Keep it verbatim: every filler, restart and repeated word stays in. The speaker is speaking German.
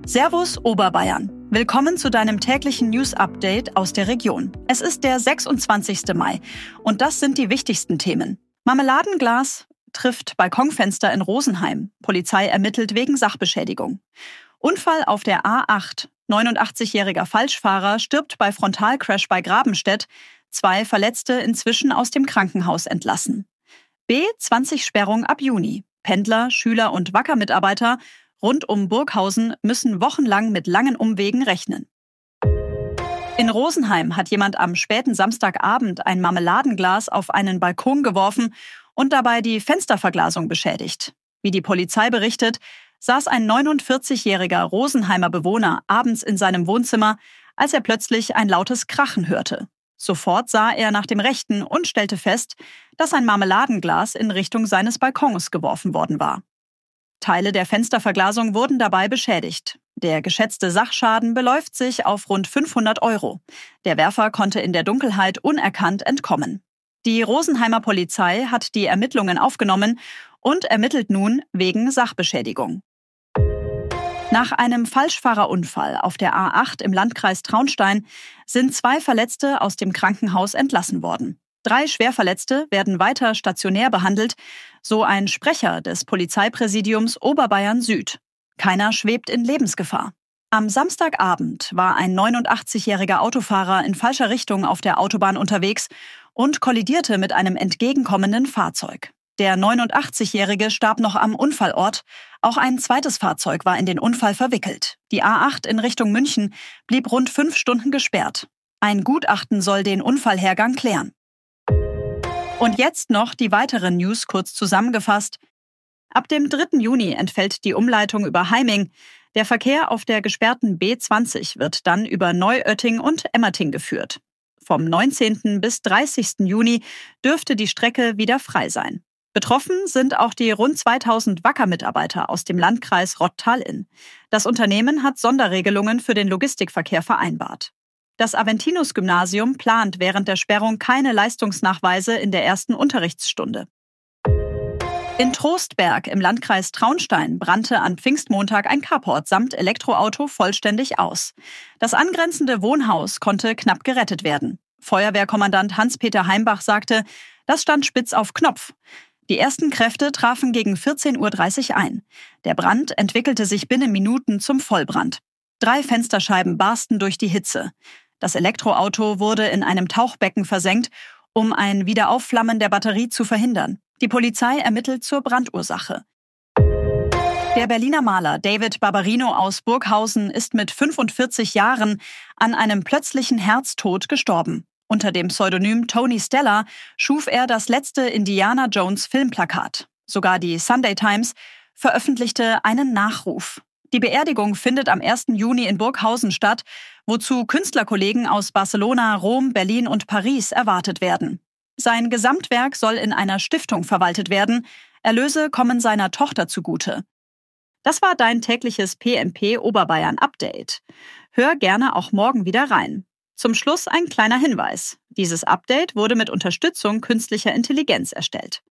Servus Oberbayern. Willkommen zu deinem täglichen News-Update aus der Region. Es ist der sechsundzwanzigste Mai und das sind die wichtigsten Themen. Marmeladenglas trifft Balkonfenster in Rosenheim. Polizei ermittelt wegen Sachbeschädigung. Unfall auf der A acht. neunundachtzigjähriger Falschfahrer stirbt bei Frontalcrash bei Grabenstedt. Zwei Verletzte inzwischen aus dem Krankenhaus entlassen. B zwanzig Sperrung ab Juni. Pendler, Schüler und Wacker-Mitarbeiter rund um Burghausen müssen wochenlang mit langen Umwegen rechnen. In Rosenheim hat jemand am späten Samstagabend ein Marmeladenglas auf einen Balkon geworfen und dabei die Fensterverglasung beschädigt. Wie die Polizei berichtet, saß ein neunundvierzigjähriger Rosenheimer Bewohner abends in seinem Wohnzimmer, als er plötzlich ein lautes Krachen hörte. Sofort sah er nach dem Rechten und stellte fest, dass ein Marmeladenglas in Richtung seines Balkons geworfen worden war. Teile der Fensterverglasung wurden dabei beschädigt. Der geschätzte Sachschaden beläuft sich auf rund fünfhundert Euro. Der Werfer konnte in der Dunkelheit unerkannt entkommen. Die Rosenheimer Polizei hat die Ermittlungen aufgenommen und ermittelt nun wegen Sachbeschädigung. Nach einem Falschfahrerunfall auf der A acht im Landkreis Traunstein sind zwei Verletzte aus dem Krankenhaus entlassen worden. Drei Schwerverletzte werden weiter stationär behandelt, so ein Sprecher des Polizeipräsidiums Oberbayern Süd. Keiner schwebt in Lebensgefahr. Am Samstagabend war ein neunundachtzigjähriger Autofahrer in falscher Richtung auf der Autobahn unterwegs und kollidierte mit einem entgegenkommenden Fahrzeug. Der neunundachtzigjährige starb noch am Unfallort. Auch ein zweites Fahrzeug war in den Unfall verwickelt. Die A acht in Richtung München blieb rund fünf Stunden gesperrt. Ein Gutachten soll den Unfallhergang klären. Und jetzt noch die weiteren News kurz zusammengefasst. Ab dem dritten Juni entfällt die Umleitung über Heiming. Der Verkehr auf der gesperrten B zwanzig wird dann über Neuötting und Emmerting geführt. Vom neunzehnten bis dreißigsten Juni dürfte die Strecke wieder frei sein. Betroffen sind auch die rund zweitausend Wacker-Mitarbeiter aus dem Landkreis Rottal-Inn. Das Unternehmen hat Sonderregelungen für den Logistikverkehr vereinbart. Das Aventinus-Gymnasium plant während der Sperrung keine Leistungsnachweise in der ersten Unterrichtsstunde. In Trostberg im Landkreis Traunstein brannte an Pfingstmontag ein Carport samt Elektroauto vollständig aus. Das angrenzende Wohnhaus konnte knapp gerettet werden. Feuerwehrkommandant Hans-Peter Heimbach sagte, das stand spitz auf Knopf. Die ersten Kräfte trafen gegen vierzehn Uhr dreißig ein. Der Brand entwickelte sich binnen Minuten zum Vollbrand. Drei Fensterscheiben barsten durch die Hitze. Das Elektroauto wurde in einem Tauchbecken versenkt, um ein Wiederaufflammen der Batterie zu verhindern. Die Polizei ermittelt zur Brandursache. Der Berliner Maler David Barbarino aus Burghausen ist mit fünfundvierzig Jahren an einem plötzlichen Herztod gestorben. Unter dem Pseudonym Tony Stella schuf er das letzte Indiana Jones Filmplakat. Sogar die Sunday Times veröffentlichte einen Nachruf. Die Beerdigung findet am ersten Juni in Burghausen statt, wozu Künstlerkollegen aus Barcelona, Rom, Berlin und Paris erwartet werden. Sein Gesamtwerk soll in einer Stiftung verwaltet werden. Erlöse kommen seiner Tochter zugute. Das war dein tägliches P M P Oberbayern Update. Hör gerne auch morgen wieder rein. Zum Schluss ein kleiner Hinweis. Dieses Update wurde mit Unterstützung künstlicher Intelligenz erstellt.